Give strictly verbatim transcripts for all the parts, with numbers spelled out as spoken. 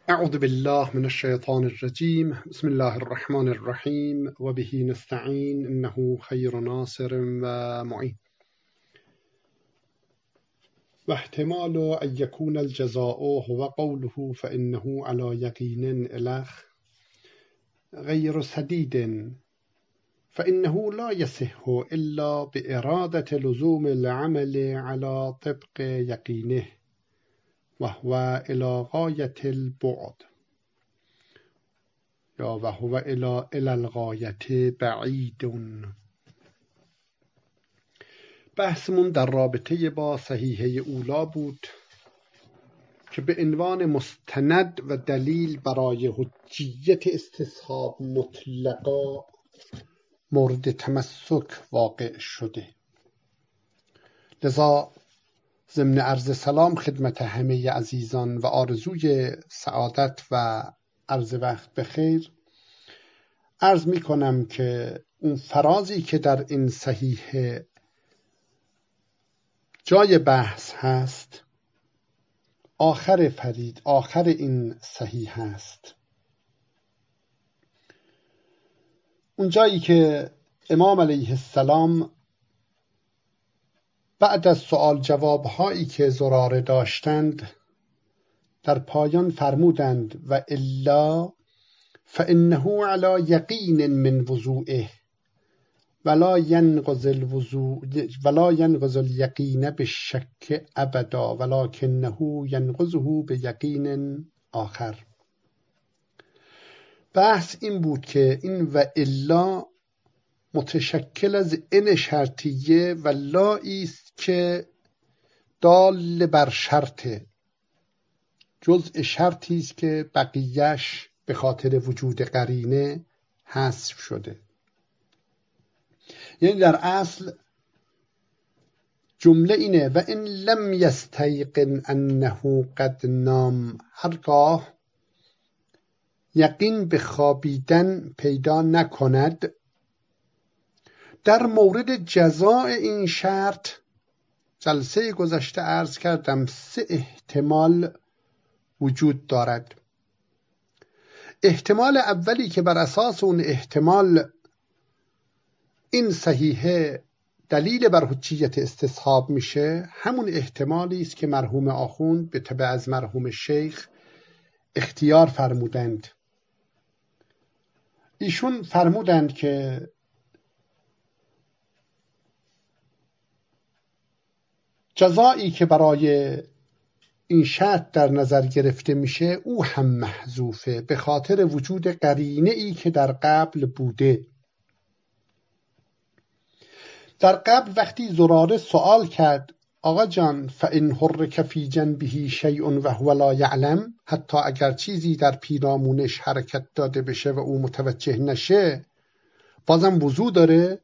أعوذ بالله من الشيطان الرجيم بسم الله الرحمن الرحيم وبه نستعين إنه خير ناصر ومعين واحتمال أن يكون الجزاء هو قوله فإنه على يقين إلخ غير سديد فإنه لا يصح إلا بإرادة لزوم العمل على طبق يقينه وهو إلى غاية البعد یا وهو إلى إلى الغایة بعید. بحثمون در رابطه با صحیحه اولا بود که به عنوان مستند و دلیل برای حجیت استصحاب مطلقا مورد تمسک واقع شده. لذا ضمن عرض سلام خدمت همه عزیزان و آرزوی سعادت و عرض وقت بخیر عرض می کنم که اون فرازی که در این صحیح جای بحث هست آخر فرید آخر این صحیح هست، اون جایی که امام علیه السلام بعد از سوال جواب هایی که زراره داشتند در پایان فرمودند و الا فانه علی یقین من وضوئه ولا ينقض الوضوء ولا ينقض اليقين بالشك ابدا ولكنه ينقضه بیقین آخر. بحث این بود که این و الا متشکل از ان شرطیه و لایی است که دال بر شرطه، جزء شرطی است که بقیهش به خاطر وجود قرینه حذف شده. یعنی در اصل جمله اینه و ان لم یستیقن انه قد نام، هرگاه یقین به خوابیدن پیدا نکند در مورد جزاء این شرط. جلسه گذشته عرض کردم سه احتمال وجود دارد. احتمال اولی که بر اساس اون احتمال این صحیحه دلیل بر حجیت استصحاب میشه، همون احتمالی است که مرحوم آخوند به تبع از مرحوم شیخ اختیار فرمودند. ایشون فرمودند که جزایی که برای این شرط در نظر گرفته میشه او هم محذوفه به خاطر وجود قرینه ای که در قبل بوده. در قبل وقتی زراره سوال کرد آقا جان فإن حرک فی جنبه شیء و هو لا یعلم، حتی اگر چیزی در پیرامونش حرکت داده بشه و او متوجه نشه بازم وضو داره،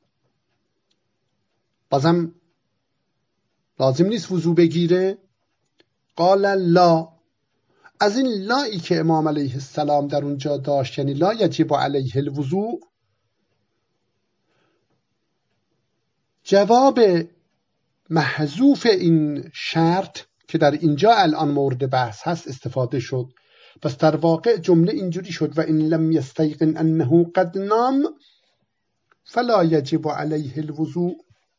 بازم لازم نیست وضو بگیره؟ قال لا. از این لایی که امام علیه السلام در اونجا داشت، یعنی لا یجب علیه الوضوء، جواب محذوف این شرط که در اینجا الان مورد بحث هست استفاده شد. پس در واقع جمله اینجوری شد و ان لم یستیقن انه قد نام فلا یجب علیه الوضوء.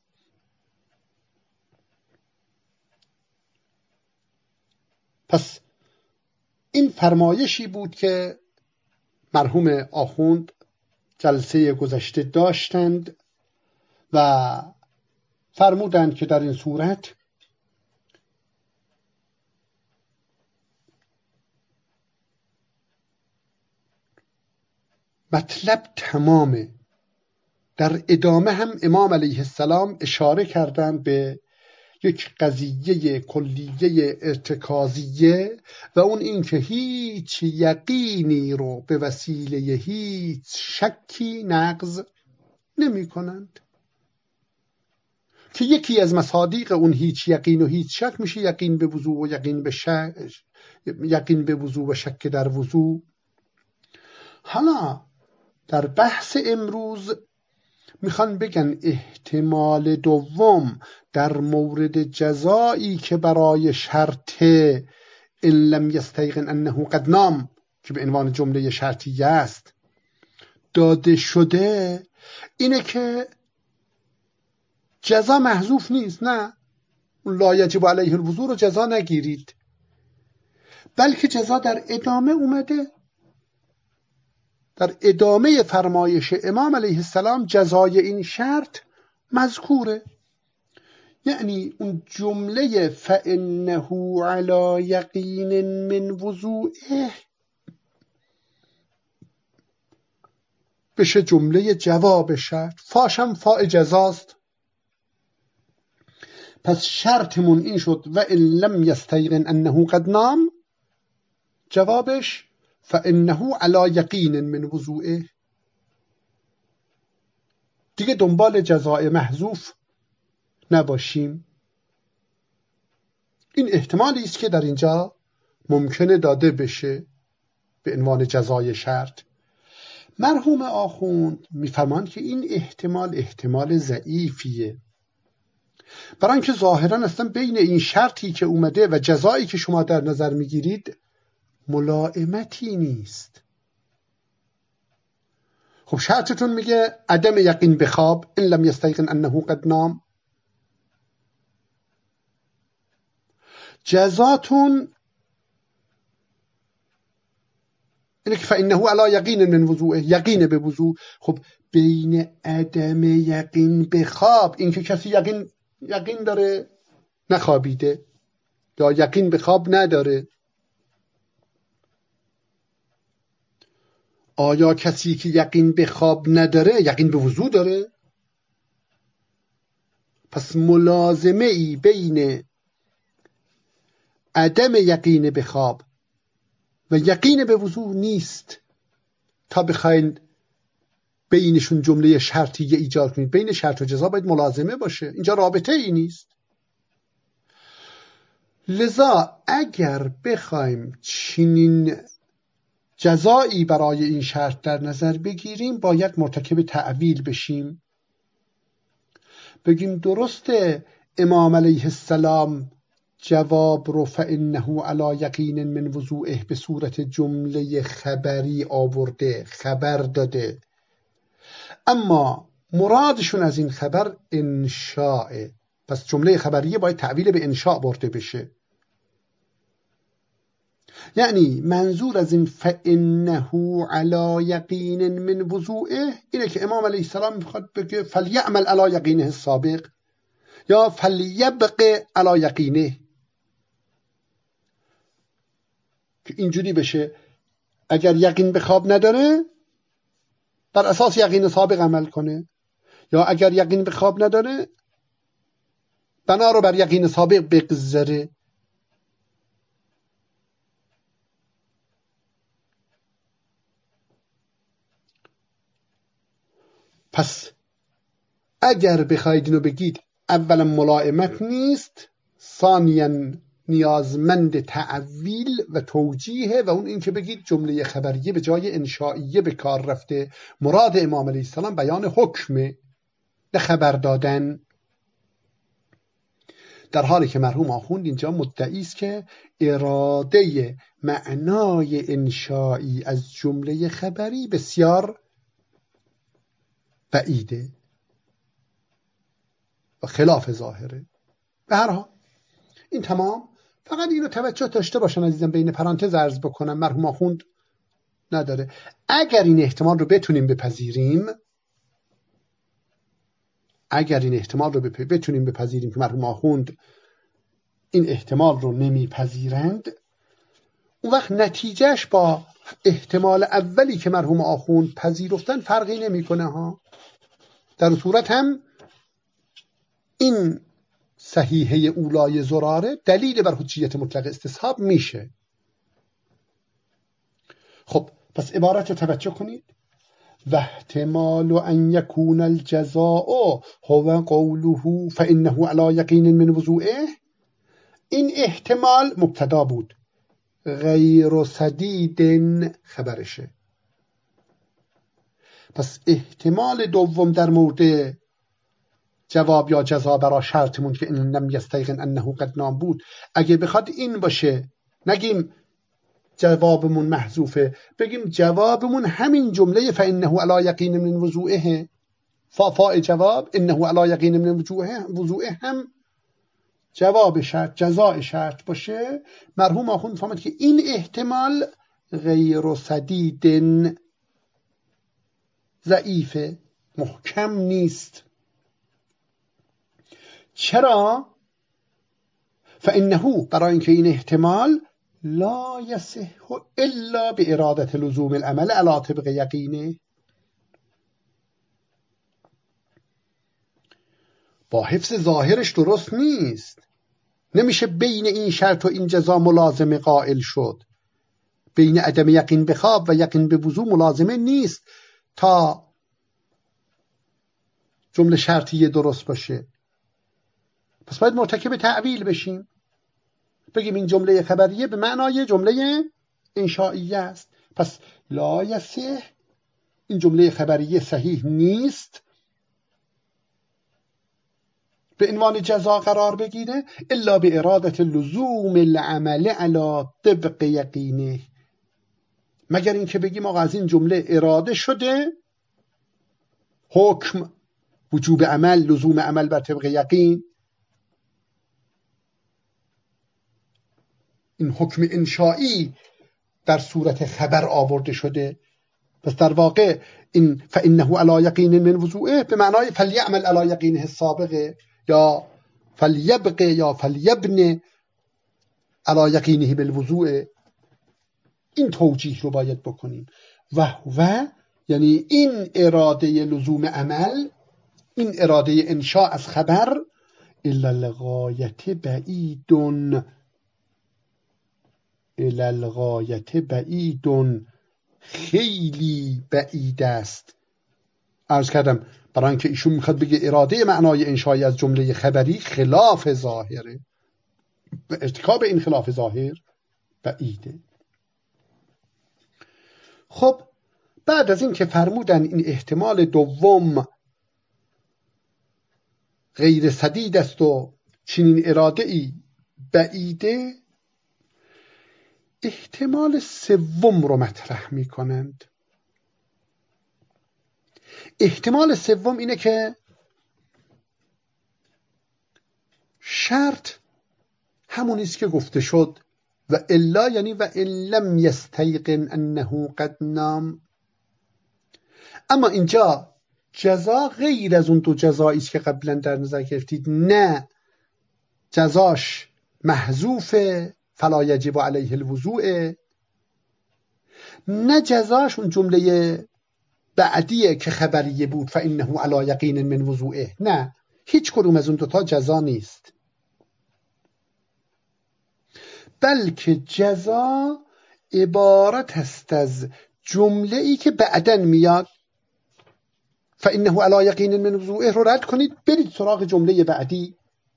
پس این فرمایشی بود که مرحوم آخوند جلسه گذشته داشتند و فرمودند که در این صورت مطلب تمامه. در ادامه هم امام علیه السلام اشاره کردند به یک قضیه کلیه ارتکازیه و اون این که هیچ یقینی رو به وسیله هیچ شکی نقض نمی کنند، که یکی از مصادیق اون هیچ یقین و هیچ شک میشه یقین به وضو و یقین به شک، یقین به وضو و شک در وضو. حالا در بحث امروز میخوان بگن احتمال دوم در مورد جزایی که برای شرط ان لم یستیقن انه قد نام که به عنوان جمله شرطیه است داده شده اینه که جزا محذوف نیست. نه، لا یجب علیه الوضوء رو جزا نگیرید، بلکه جزا در ادامه اومده. در ادامه فرمایش امام علیه السلام جزای این شرط مذکوره. یعنی اون جمله فإنه علی یقین من وضوئه بشه جمله جواب شرط، فاشم فاء جزاست. پس شرطمون این شد و ان لم یستیقن انه قد نام، جوابش فإنه علی یقین من وضوئه. دیگه دنبال جزای محذوف نباشیم. این احتمالی است که در اینجا ممکنه داده بشه به عنوان جزای شرط. مرحوم آخوند میفرماند که این احتمال احتمال ضعیفیه، برای اینکه ظاهرا اصلا بین این شرطی که اومده و جزایی که شما در نظر میگیرید ملائمتی نیست. خب شرطتون میگه عدم یقین به خواب، ان لم یستیقن انه قد نام. جزاتون اینه که فإنه علی یقین من وضوئه، یقین به وضوء. خب بین عدم یقین به خواب، اینکه کسی یقین یقین داره نخوابیده یا یقین به خواب نداره، آیا کسی که یقین به خواب نداره یقین به وضوء داره؟ پس ملازمه ای بین عدم یقین به خواب و یقین به وضوء نیست تا بخواین بینشون جمله شرطیه ایجاد کنید. بین شرط و جزا باید ملازمه باشه، اینجا رابطه ای نیست. لذا اگر بخوایم چنین جزایی برای این شرط در نظر بگیریم باید مرتکب تعویل بشیم، بگیم درسته امام علیه السلام جواب رو فإنه علی یقین من وضوئه به صورت جمله خبری آورده، خبر داده، اما مرادشون از این خبر انشاء، پس جمله خبریه باید تعویل به انشاء برده بشه. یعنی منظور از این فإنه علی یقین من وضوئه اینه که امام علیه السلام میخواد بگه فلیعمل علی یقینه السابق یا فلیبق علی یقینه، که اینجوری بشه اگر یقین به خواب نداره بر اساس یقین سابق عمل کنه، یا اگر یقین به خواب نداره بنا رو بر یقین سابق بگذره. پس اگر بخواید اینو بگید اولا ملائمت نیست، ثانیا نیازمند تعویل و توجیه، و اون این که بگید جمله خبریه به جای انشائیه به کار رفته، مراد امام علیه السلام بیان حکمه نه خبر دادن، در حالی که مرحوم آخوند اینجا مدعی است که اراده معنای انشائی از جمله خبری بسیار بعیده و خلاف ظاهره. به هر حال این تمام. فقط اینو توجه داشته باشن عزیزم، بین پرانتز عرض بکنم مرحوم آخوند نداره. اگر این احتمال رو بتونیم بپذیریم اگر این احتمال رو بتونیم بپذیریم که مرحوم آخوند این احتمال رو نمیپذیرند، اون وقت نتیجهش با احتمال اولی که مرحوم آخوند پذیرفتن فرقی نمیکنه ها. در صورت هم این صحیحه اولای زراره دلیل بر حجیت مطلق استصحاب میشه. خب پس عبارت رو توجه کنید. و احتمال ان یکون الجزاء هو قوله فانه علی یقین من وضوئه، این احتمال مبتدا بود، غیر سدید خبرشه. پس احتمال دوم در مورد جواب یا جزا برای شرطمون که ان لم یستیقن انه قد نام بود، اگه بخواد این باشه نگیم جوابمون محذوفه، بگیم جوابمون همین جمله فانه علی یقین من وضوعه، فا جواب انه علی یقین من وضوعه وضوعه هم جواب شرط جزاء شرط باشه. مرحوم آخوند فهمید که این احتمال غیر سدید، ضعیفه، محکم نیست. چرا؟ فانه برای اینکه این احتمال لا یصح الا بإرادة لزوم العمل علی طبق یقینه، با حفظ ظاهرش درست نیست. نمیشه بین این شرط و این جزا ملازمه قائل شد. بین عدم یقین به خواب و یقین به وضوع ملازمه نیست تا جمله شرطیه درست باشه. پس باید مرتکب تعویل بشیم، بگیم این جمله خبریه به معنای جمله انشائیه است. پس لا یصح، این جمله خبریه صحیح نیست به عنوان جزا قرار بگیره الا به اراده لزوم العمل علی طبق یقینه، مگر اینکه بگیم آقا از این جمله اراده شده حکم وجوب عمل، لزوم عمل بر طبق یقین، این حکم انشائی در صورت خبر آورده شده. پس در واقع این فانه علی یقین من وضوعه به معنای فلیعمل علی یقینه السابقه، یا فلیبق یا فلیبن علی یقینه بالوضوع. این توجیه رو باید بکنیم. و و یعنی این اراده لزوم عمل، این اراده انشاء از خبر الا لغایت بعیدون، الا لغایت بعیدون، خیلی بعید است. عرض کردم برای اینکه ایشون میخواد بگه اراده معنای انشایی از جمله خبری خلاف ظاهره و ارتکاب این خلاف ظاهر بعیده. خب بعد از این که فرمودن این احتمال دوم غیر سدید است و چنین اراده ای بعیده، احتمال سوم رو مطرح می کنند. احتمال سوم اینه که شرط همونیست که گفته شد و الا یعنی و ان لم یستیقن انه قد نام، اما اینجا جزا غیر از اون دو جزایی است که قبلا در نظر گرفتید. نه جزاش محذوف فلا یجب علیه الوضوء، نه جزاش اون جمله بعدیه که خبریه بود فانه علی یقین من وضوعه. نه، هیچ کدوم از اون دوتا جزا نیست، بلکه جزا عبارت است از جمله ای که بعداً میاد. فانه علی یقین من وضوعه رو رد کنید، برید سراغ جمله بعدی.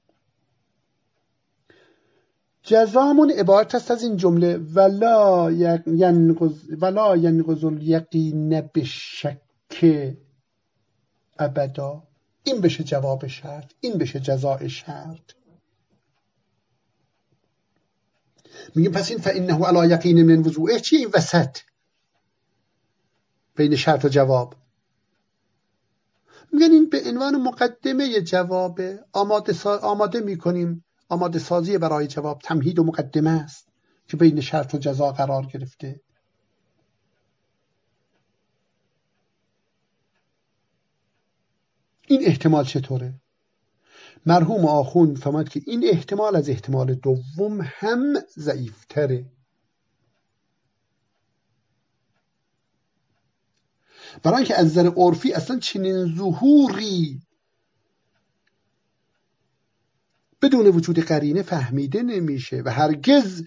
جزامون عبارت است از این جمله ولا ینقض ولا ینقض الیقین بشک ابدا. این بشه جواب شرط، این بشه جزاء شرط. میگیم پس این فانه علی یقین من وضوعه چیه این وسط بین شرط و جواب؟ میگن این به عنوان مقدمه جواب، آماده, سا... آماده میکنیم، آماده سازی برای جواب، تمهید و مقدمه است که بین شرط و جزا قرار گرفته. این احتمال چطوره؟ مرحوم آخوند فهمد که این احتمال از احتمال دوم هم ضعیفتره. برای اینکه از نظر عرفی اصلا چنین ظهوری بدون وجود قرینه فهمیده نمیشه و هرگز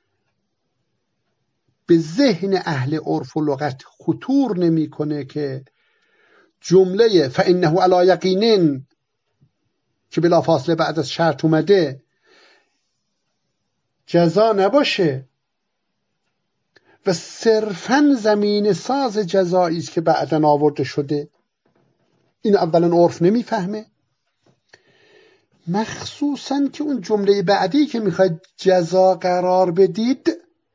به ذهن اهل عرف و لغت خطور نمیکنه که جمله فانه علی یقین که بلا فاصله بعد از شرط اومده جزا نباشه و صرفاً زمین ساز جزایی است که بعداً آورده شده. این اولا عرف نمیفهمه. مخصوصا که اون جمله بعدی که میخواید جزا قرار بدید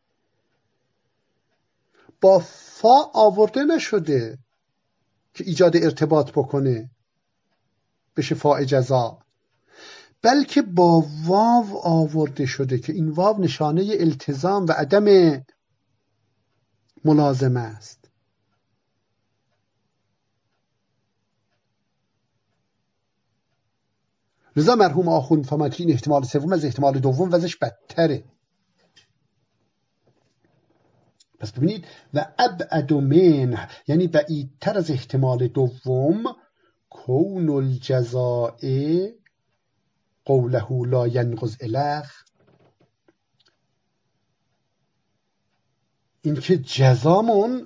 با فا آورده نشده که ایجاد ارتباط بکنه بشه فاء جزا، بلکه با واو آورده شده که این واو نشانه التزام و عدم ملازمه است. لذا مرحوم آخوند فهمد که این احتمال سوم از احتمال دوم وضعش بدتره. پس ببینید و ابعد منه، یعنی بعیدتر از احتمال دوم، کون الجزاء قوله لا ینقض الخ، این که جزامون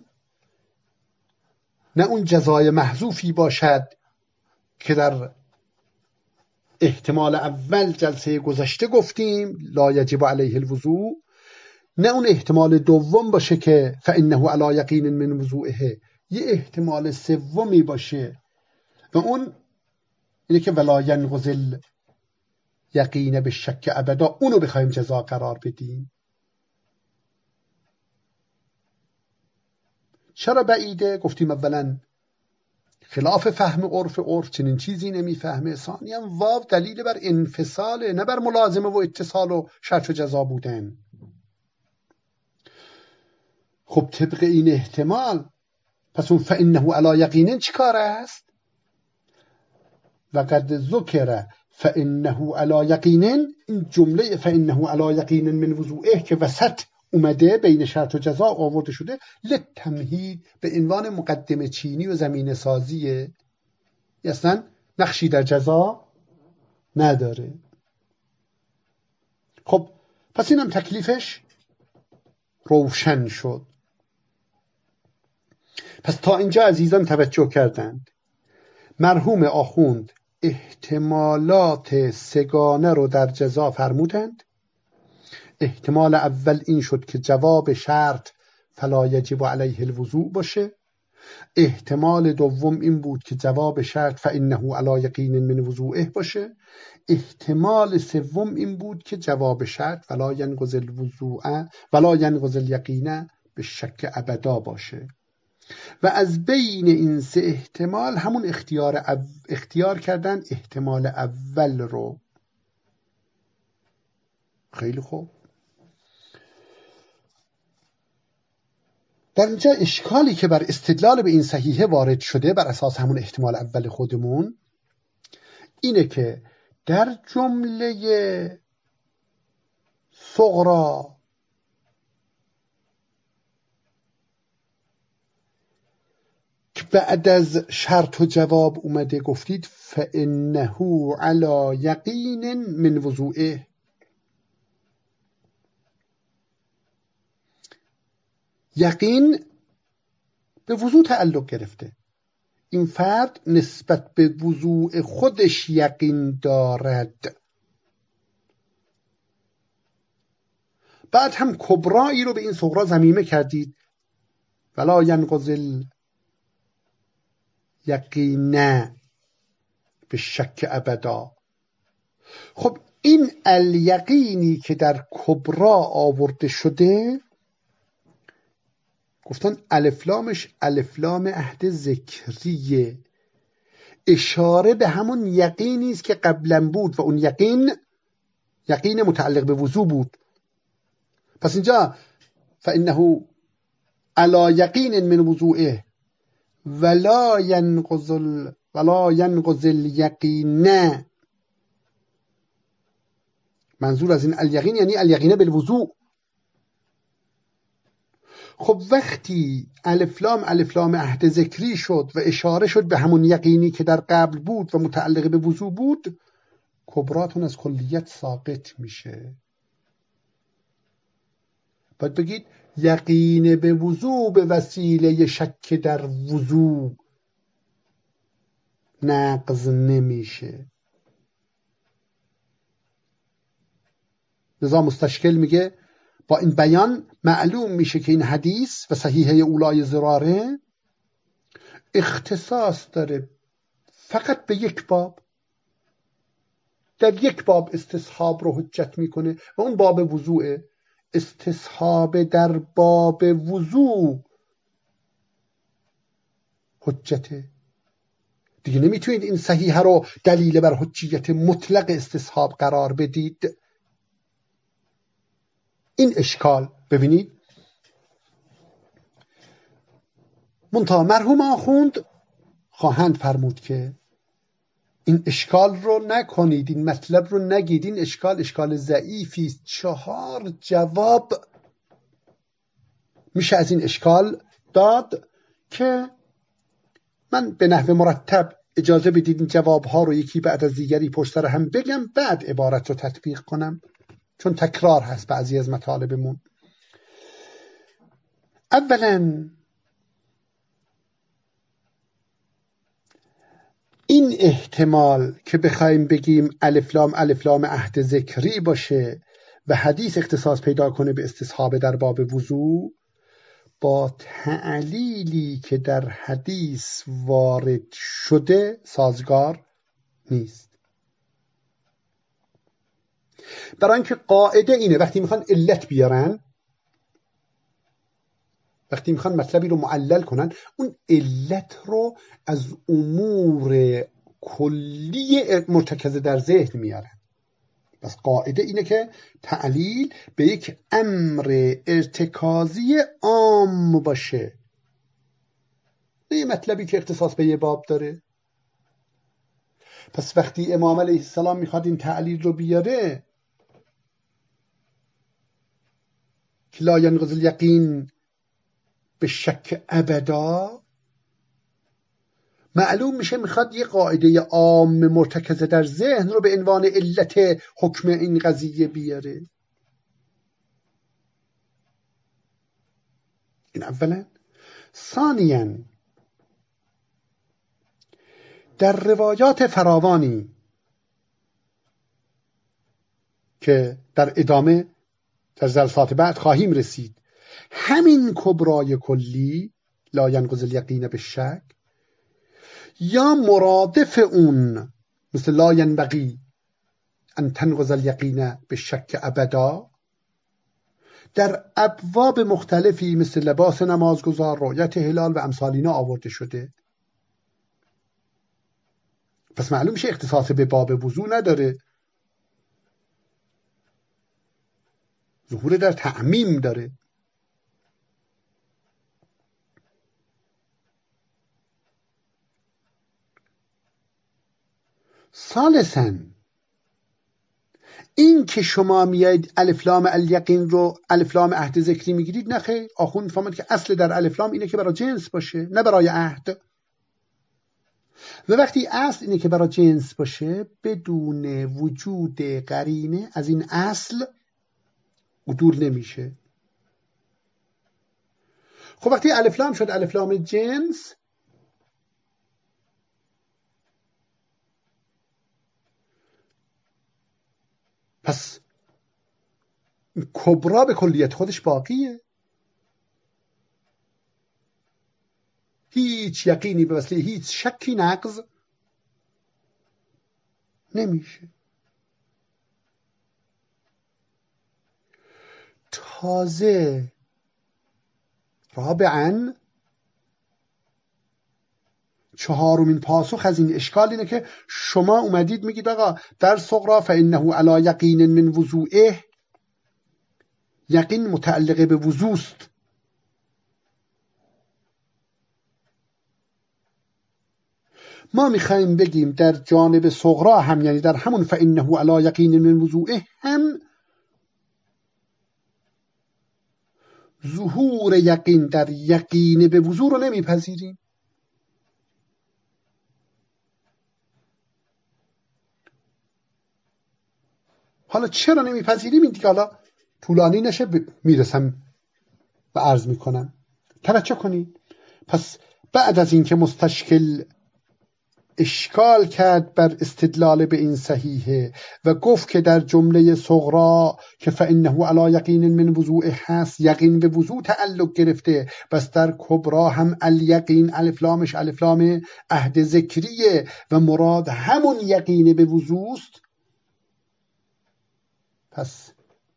نه اون جزای محذوفی باشد که در احتمال اول جلسه گذشته گفتیم لا یجب علیه الوضوء، نه اون احتمال دوم باشه که فانه علی یقین من وضوئه، یه احتمال سومی باشه و اون اینه که ولا ینقض الیقین بالشک ابدا، اونو بخوایم جزا قرار بدیم. چرا بعیده؟ گفتیم اولا خلاف فهم عرف، عرف چنین چیزی نمیفهمه. ثانیاً واو دلیل بر انفصاله، نه بر ملازمه و اتصال و شرط و جزا بودن. خب طبق این احتمال پس اون فانه علی یقین چی کار است؟ و قد ذکر فانه علی یقین، این جمله فانه علی یقین من وضوئه که وسط اومده بین شرط و جزا آورده شده لتمهید به عنوان مقدمه چینی و زمینه سازیه، اصلا نقشی در جزا نداره. خب پس اینم تکلیفش روشن شد. پس تا اینجا عزیزان توجه کردند مرحوم آخوند احتمالات سگانه رو در جزا فرمودند. احتمال اول این شد که جواب شرط فلا یجب علیه الوضوء باشه. احتمال دوم این بود که جواب شرط فانه علی یقین من وضوئه باشه. احتمال سوم این بود که جواب شرط ولا ینقض الوضوء ولا ینقض الیقین بالشک ابدا باشه. و از بین این سه احتمال همون اختیار او... اختیار کردن احتمال اول رو. خیلی خوب. در اینجا اشکالی که بر استدلال به این صحیحه وارد شده بر اساس همون احتمال اول خودمون اینه که در جمله صغرا که بعد از شرط و جواب اومده گفتید فانه علی یقین من وضوئه، یقین به وضوع تعلق گرفته. این فرد نسبت به وضوع خودش یقین دارد. بعد هم کبرایی رو به این صغرا ضمیمه کردید ولا ینقض الیقین به شک ابدا. خب این الیقینی که در کبرا آورده شده گفتن الفلامش الفلام عهد ذکریه، اشاره به همون یقینی است که قبلا بود و اون یقین یقین متعلق به وضوع بود. پس اینجا فانه علی یقین من وضوئه ولا ینقض ولا ینقض الیقین، منظور از این الیقین یعنی الیقین بالوضوء. خب وقتی الفلام الفلام عهد ذکری شد و اشاره شد به همون یقینی که در قبل بود و متعلق به وضوع بود، کبراتون از کلیت ساقط میشه. باید بگید یقین به وضوع به وسیله شک در وضوع نقض نمیشه. لذا مستشکل میگه با این بیان معلوم میشه که این حدیث و صحیحه اولای زراره اختصاص داره فقط به یک باب در یک باب استصحاب رو حجت میکنه و اون باب وضوعه. استصحاب در باب وضوع حجته دیگه. نمیتونید این صحیحه رو دلیل بر حجیت مطلق استصحاب قرار بدید. این اشکال ببینید، منتها مرحوم آخوند خواهند فرمود که این اشکال رو نکنید، این مطلب رو نگید، این اشکال اشکال ضعیفی است. چهار جواب میشه از این اشکال داد که من به نحو مرتب اجازه بدید این جوابها رو یکی بعد از دیگری پشت سر هم بگم، بعد عبارت رو تطبیق کنم، چون تکرار هست بعضی از مطالبمون. اولا این احتمال که بخوایم بگیم الف لام الف لام عهد ذکری باشه و حدیث اختصاص پیدا کنه به استصحاب در باب وضوع، با تعلیلی که در حدیث وارد شده سازگار نیست. برای اینکه قاعده اینه وقتی میخوان علت بیارن، وقتی میخوان مطلبی رو معلل کنن، اون علت رو از امور کلی مرتکز در ذهن میارن. پس قاعده اینه که تعلیل به یک امر ارتکازی عام باشه، نه یه مطلبی که اختصاص به یه باب داره. پس وقتی امام علیه السلام میخواد این تعلیل رو بیاره که لا ینقض الیقین به شک ابدا، معلوم میشه میخواد یه قاعده عام مرتکز در ذهن رو به عنوان علت حکم این قضیه بیاره. این اولا. ثانیاً در روایات فراوانی که در ادامه در جلسات بعد خواهیم رسید، همین کبرای کلی لا ینقض الیقین بالشک یا مرادف اون مثل لا ینبغی ان تنقض الیقین بالشک ابدا در ابواب مختلفی مثل لباس نمازگزار، رؤیت هلال و امثال اینا آورده شده. پس معلوم میشه اختصاص به باب وضوع نداره، ظهور در تعمیم داره. ثالثاً این که شما میایید الف لام الیقین رو الف لام عهد ذکری میگیرید، نه خیر. آخوند فهمید که اصل در الف لام اینه که برای جنس باشه، نه برای عهد. و وقتی اصل اینه که برای جنس باشه، بدون وجود قرینه از این اصل عدول نمیشه. خب وقتی الف لام شد الف لام جنس، پس کبرا به کلیت خودش باقیه. هیچ یقینی به وسیله هیچ شکی نقض نمیشه. تازه رابعاً چهارمین پاسخ از این اشکال اینه که شما اومدید میگید آقا در صغرا فانه علی یقین من وضوعه، یقین متعلق به وضوع است. ما میخوایم بگیم در جانب صغرا هم، یعنی در همون فانه علی یقین من وضوعه هم، ظهور یقین در یقین به وضوع رو نمیپذیریم. حالا چرا نمیپذیریم؟ این دیگه حالا طولانی نشه، ب... میرسم و عرض میکنم. توجه کنید. پس بعد از اینکه مستشکل اشکال کرد بر استدلال به این صحیحه و گفت که در جمله صغرا که فانه علی یقین من وضوع هست، یقین به وضوع تعلق گرفته، بس در کبرا هم الیقین الف لامش الف لام عهد ذکریه و مراد همون یقین به وضوع است. پس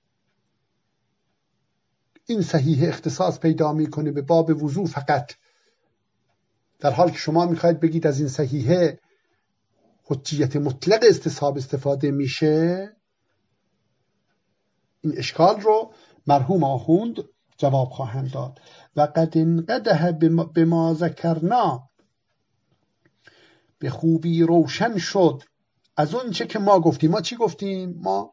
این صحیح اختصاص پیدا میکنه به باب وضو فقط، در حال که شما میخواید بگید از این صحیحه حجیت مطلق استصحاب استفاده میشه. این اشکال رو مرحوم آخوند جواب خواهند داد. و قد انقدح به ما ذکرنا، به خوبی روشن شد از اون چه که ما گفتیم. ما چی گفتیم؟ ما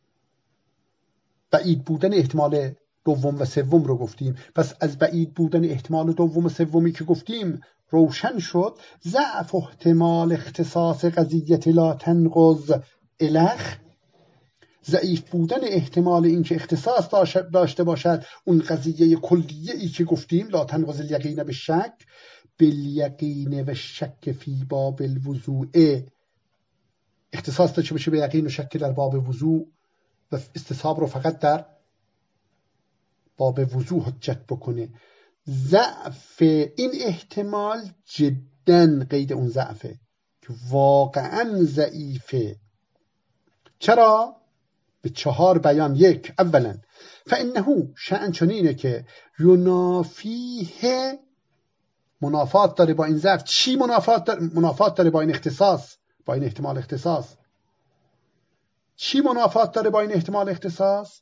بعید بودن احتمال دوم و سوم رو گفتیم. پس از بعید بودن احتمال دوم و سومی که گفتیم روشن شد ضعف احتمال اختصاص قضیت لا تنقض الخ، ضعیف بودن احتمال اینکه اختصاص داشته باشد اون قضیه کلیه ای که گفتیم لا تنقض الیقین به شک، بالیقین و شک فی باب الوضوء، اختصاص داشته باشه به یقین و شک در باب وضوء و استصحاب رو فقط در باب وضوء حجت بکنه. ضعف این احتمال جدا قید اون ضعفه که واقعا ضعیفه. چرا؟ به چهار بیان. یک، اولا فانه شأن چنینه که ینافیه، منافات داره با این ضعف. چی منافات داره؟ منافات داره با این اختصاص، با این احتمال اختصاص. چی منافات داره با این احتمال اختصاص؟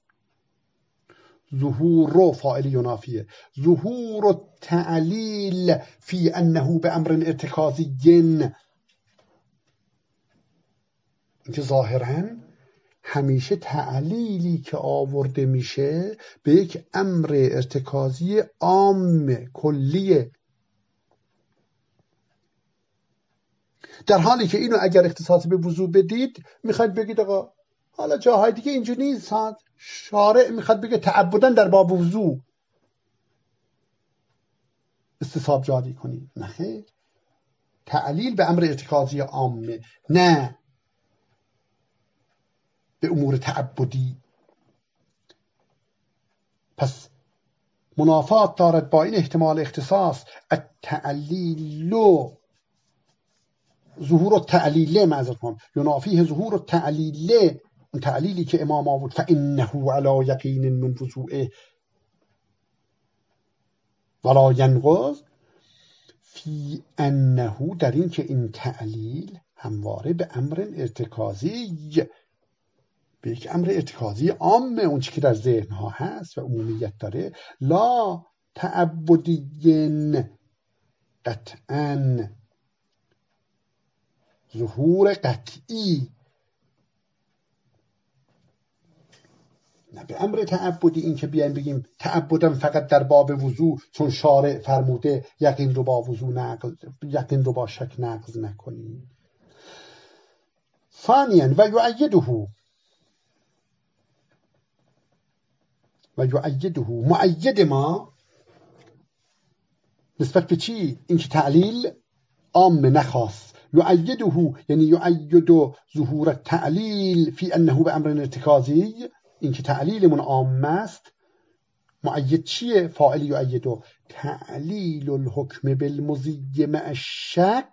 ظهور رو فاعل ینافیه، ظهور التعلیل فی انه به امر ارتکازی، اینکه ظاهرا همیشه تعلیلی که آورده میشه به یک امر ارتکازی عام کلیه، در حالی که اینو اگر اختصاص به وضوع بدید میخواید بگید آقا حالا جاهای دیگه اینجوری نیست، شارع میخواد بگه تعبدن در باب وضوع استصحاب جاری کنید. نه خیر، تعلیل به امر ارتکازی عامه، نه به امور تعبدی. پس منافات دارد با این احتمال اختصاص التعلیل، ظهور التعلیل، معذرت میخوام، ینافیه ظهور التعلیل، اون تعلیلی که امام آورد فانه علی یقین من وضوعه ولا ینقض، فی انه، در این که این تعلیل همواره به امر ارتکازی، به یک امر ارتکازی عامه، اون چی که در ذهنها هست و عمومیت داره، لا تعبدین قطعا، ظهور قطعی، نه به امر تعبدی، این که بیایم بگیم تعبدم فقط در باب وضوع چون شارع فرموده یقین رو با وضوع نقض، یقین رو با شک نقض نکنیم. ثانیاً و یؤیده، و یؤیده مؤید ما نسبت به چی؟ اینکه تعلیل عام نخواست. یؤیده یعنی یؤید ظهور التعلیل فی انه به امر ارتکازی، اینکه تعلیلمون عام است. مؤید چیه؟ فاعل یؤید، تعلیل الحکم بالمضی مع الشک،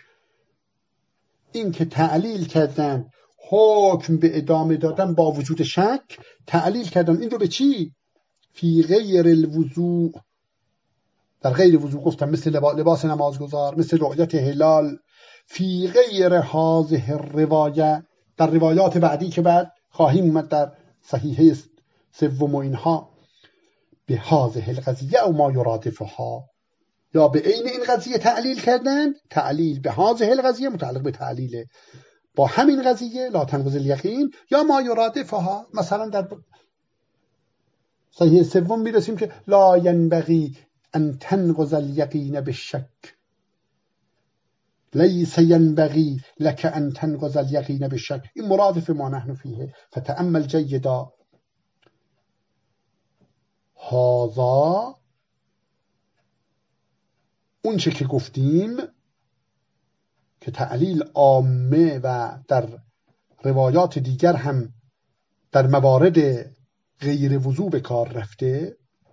اینکه تعلیل کردن حکم به ادامه دادن با وجود شک، تعلیل کردن این رو به چی؟ فی غیر الوضوء، در غیر وضوء گفتم، مثل لباس نمازگزار، مثل رؤیت هلال. فی غیر هذه الروایه، در روایات بعدی که بعد خواهیم اومد در صحیحه سوم و اینها، به هذه القضیه او ما یرادفها، یا به عین این قضیه تعلیل کردن، تعلیل به هذه القضیه متعلق به تعلیل با همین قضیه لا تنقض الیقین، یا ما یرادفها، مثلا در صحیح سوم میرسیم که لا ینبغی ان تنقض الیقین بالشک، لیس ینبغی لك ان تنقض الیقین بالشک، این مرادف ما نحن فیه. فتأمل جیدا هذا، اون چه که گفتیم که تعلیل عامه و در روایات دیگر هم در موارد غیر وضوع به کار رفته،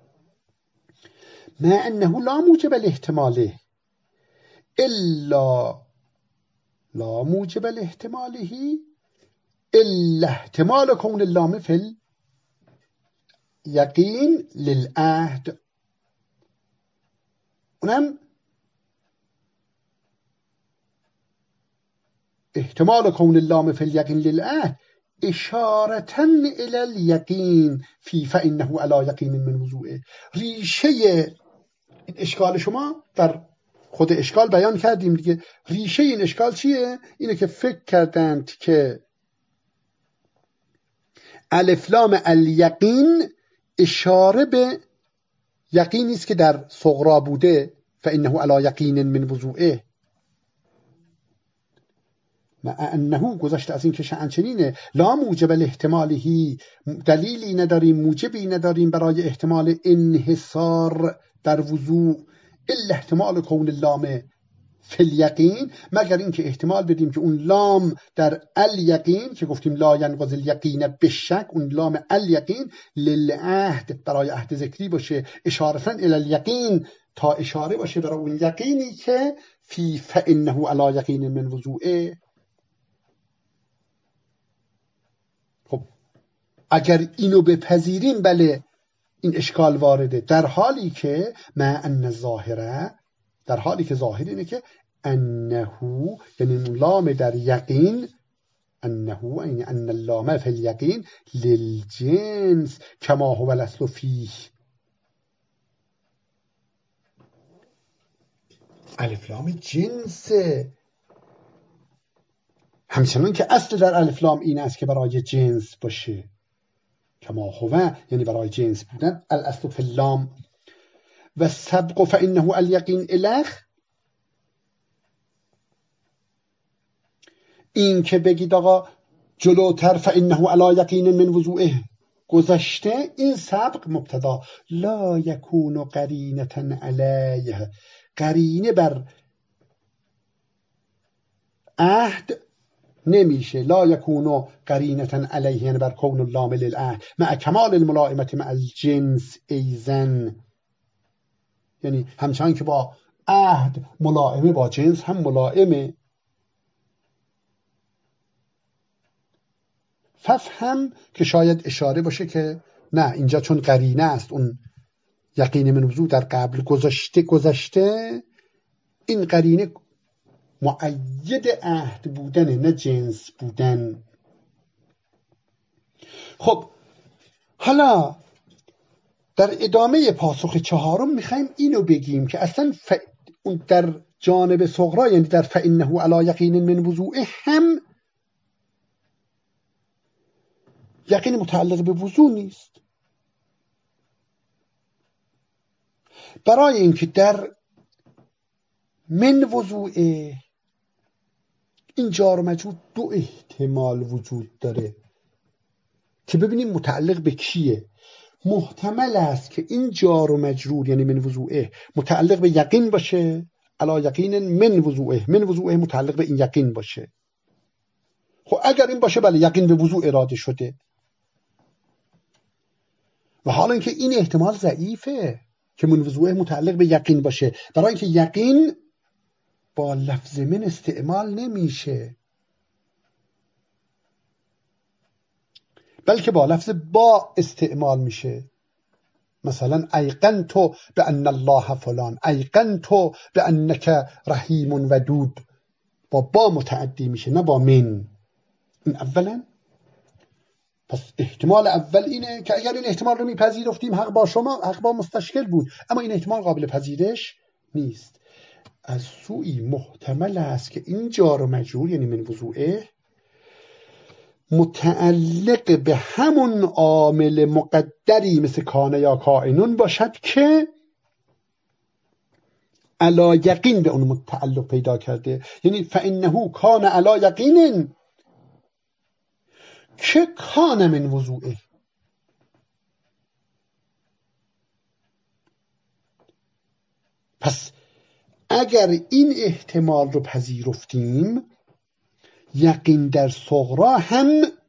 ما انه لا موجب الاحتماله الا لا موجب الاحتماله الا احتمال کون اللام فی الیقین للعهد. اونم احتمال کون اللام فی الیقین للعهد اشارتا الی الیقین فی فانه علی یقین من وضوعه. ریشه این اشکال شما در خود اشکال بیان کردیم دیگه. ریشه این اشکال چیه؟ اینه که فکر کردند که الف لام الیقین اشاره به یقینی است که در صغرا بوده، فانه علی یقین من وضوعه. مع انه گذشته از این که شأن چنینه، لا موجب الاحتمالی، دلیلی نداریم، موجبی نداریم برای احتمال انحصار در وضوع، الا احتمال کون اللام فی الیقین، مگر اینکه احتمال بدیم که اون لام در الیقین که گفتیم لا ینقضی الیقین بالشک، اون لام الیقین للعهد برای عهد ذکری باشه، اشارتا الی الیقین تا اشاره باشه برای اون یقینی که فی فانه علی یقین من وضوعه. خب اگر اینو بپذیریم بله این اشکال وارده، در حالی که مع ان ظاهره، در حالی که ظاهر اینه که انه، یعنی لام در یقین، انه یعنی ان اللام فی الیقین للجنس کما هو الاصل فیه. الف لام جنسه، همچنان که اصل در الف لام این است که برای جنس باشه. کما هو یعنی برای جنس بودن، الاصل فی اللام. و سبق فانه الیقین الخ، این که بگید آقا جلوتر فانه علی یقین من وضوعه گذشته، این سبق مبتدا لا یکون قرینة علیه، قرینه بر عهد نمیشه. لا یکون قرینة علیه یعنی بر کون اللام للعهد مع کمال الملائمة مع الجنس ایزن، یعنی همچنان که با عهد ملائمه با جنس هم ملائمه. ففهم که شاید اشاره باشه که نه اینجا چون قرینه است، اون یقین من وضوع در قبل گذشته گذشته، این قرینه مؤید عهد بودن نه جنس بودن. خب حالا در ادامه پاسخ چهارم میخوایم اینو بگیم که اصلا ف... در جانب صغرا یعنی در فانه علی یقین من وضوعه هم یقین متعلق به وضوع نیست، برای اینکه در من وضوعه این جار و مجرور دو احتمال وجود داره که ببینیم متعلق به کیه. محتمل است که این جار و مجرور یعنی من وضوعه متعلق به یقین باشه، علی یقین من وضوعه، من وضوعه متعلق به این یقین باشه. خب اگر این باشه بله یقین به وضوع اراده شده. و حالا اینکه این احتمال ضعیفه که من وضوعه متعلق به یقین باشه، برای اینکه یقین با لفظ من استعمال نمیشه، بلکه با لفظ با استعمال میشه. مثلا ایقنت بان الله فلان، ایقنت بانک رحیم ودود، با با متعدی میشه نه با من. این اولا. پس احتمال اول اینه که اگر این احتمال رو میپذیرفتیم حق با شما، حق با مستشکل بود، اما این احتمال قابل پذیرش نیست. از سوی محتمل است که این جار و مجرور یعنی من وضوعه متعلق به همون عامل مقدری مثل کان یا کائنون باشد که علی یقین به اون متعلق پیدا کرده. یعنی فانه کان علی یقین که کان من وضوعه. پس اگر این احتمال رو پذیرفتیم، یقین در صغرا هم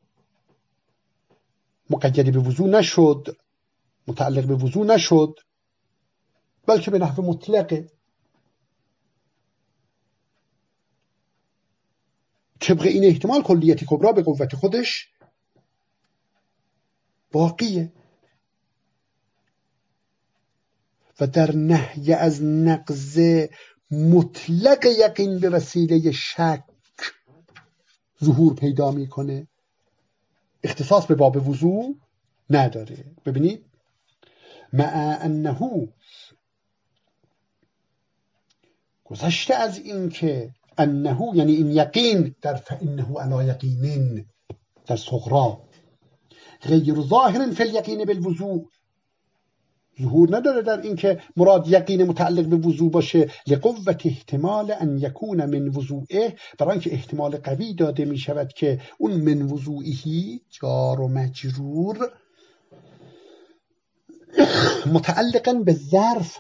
مقید به وضوع نشد، متعلق به وضوع نشد، بلکه به نحو مطلقه. طبق این احتمال کلیت کبرا به قوت خودش باقیه و در نهی از نقض مطلق یقین به وسیله شک ظهور پیدا میکنه، اختصاص به باب وضوع نداره. ببینید مع انه گذشته از این که انه یعنی این یقین در فانه علی یقین در صغرا غیر ظاهر فی الیقین بالوضوء ظهور نداره در این که مراد یقین متعلق به وضوع باشه، لقوت احتمال ان یکون من وضوعه، برای اینکه احتمال قوی داده می شود که اون من وضوعی جار و مجرور متعلقا به ظرف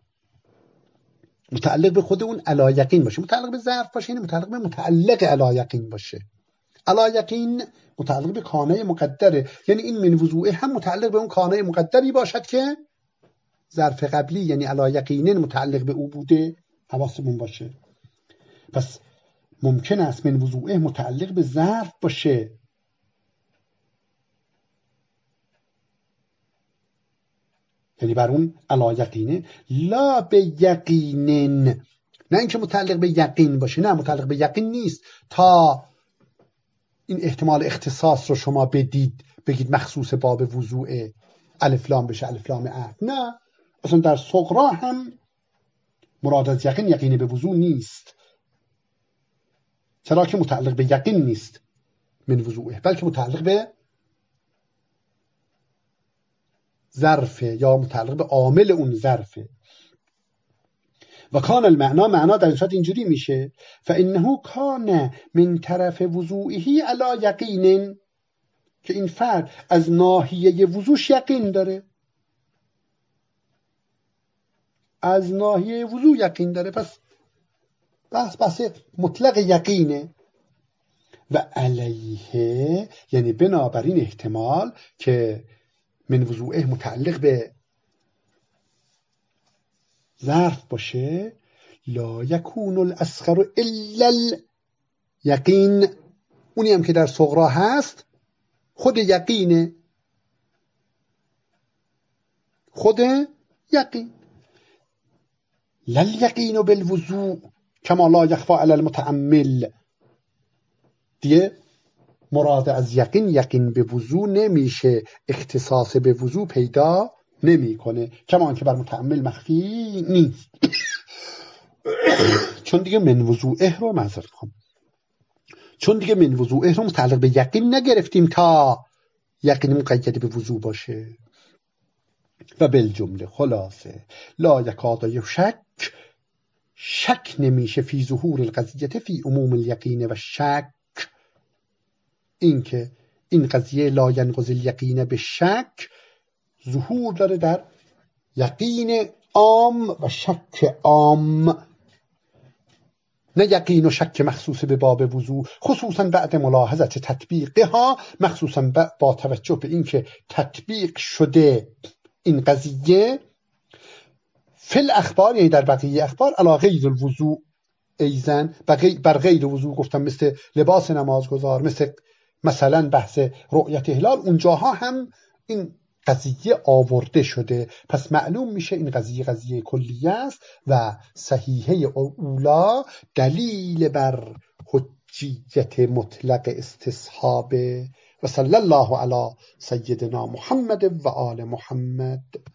متعلق به خود اون علی یقین باشه. متعلق به ظرف باشه یعنی متعلق به متعلق علی یقین باشه. علی یقین متعلق به کانه مقدره، یعنی این من وضوعه هم متعلق به اون کانه مقدری باشد که ظرف قبلی یعنی علی یقین متعلق به او بوده. حواسمون باشه. پس ممکن است من وضوعه متعلق به ظرف باشه، یعنی بر اون علی یقینه، لا به یقینن، نه اینکه متعلق به یقین باشه، نه متعلق به یقین نیست تا این احتمال اختصاص رو شما بدید بگید مخصوص باب وضوع الف لام بشه الف لام عهد. نه، اصلا در صغرا هم مراد از یقین یقین به وضوع نیست، چرا که متعلق به یقین نیست من وضوعه، بلکه متعلق به ظرفه یا متعلق به عامل اون ظرفه. و کان المعنا، معنا در این صورت اینجوری میشه فانه کان من طرف وضوعه علی یقین، که این فرد از ناحیه وضوعش یقین داره، از ناحیه وضوع یقین داره، پس بحث بحث مطلق یقینه. و علیه یعنی بنابراین احتمال که من وضوعه متعلق به ظرف باشه، لا یکون الاصغر الا الیقین، اونی هم که در صغرا هست خود یقینه، خود یقین. لل یقین بالوضوع کما لا یخفى علی المتأمل، دیگه مراد از یقین یقین به وضوع نمیشه، اختصاص به وضوع پیدا نمیکنه، کما آنکه بر متأمل مخفی نیست. چون دیگه من وضوعه رو معذرت کنم چون دیگه من وضوعه رو متعلق به یقین نگرفتیم تا یقین مقید به وضوع باشه. و بالجمله خلاصه لا یکاد یشک، شک نمیشه فی ظهور القضیه فی عموم الیقین و شک، این که این قضیه لا ینقض الیقین به شک ظهور داره در یقین عام و شک عام، نه یقین و شک مخصوص به باب وضوع، خصوصا بعد ملاحظت تطبیقها، مخصوصا با توجه به اینکه تطبیق شده این قضیه فی الاخبار، یعنی در بقیه اخبار، علی غیر الوضوع ایزن، بر غیر وضوع گفتم، مثل لباس نمازگزار، مثل مثلا بحث رؤیت هلال، اونجاها هم این قضیه آورده شده. پس معلوم میشه این قضیه قضیه کلیه است و صحیحه اولا دلیل بر حجیت مطلق استصحابه. و صلی الله علی سیدنا محمد و آل محمد.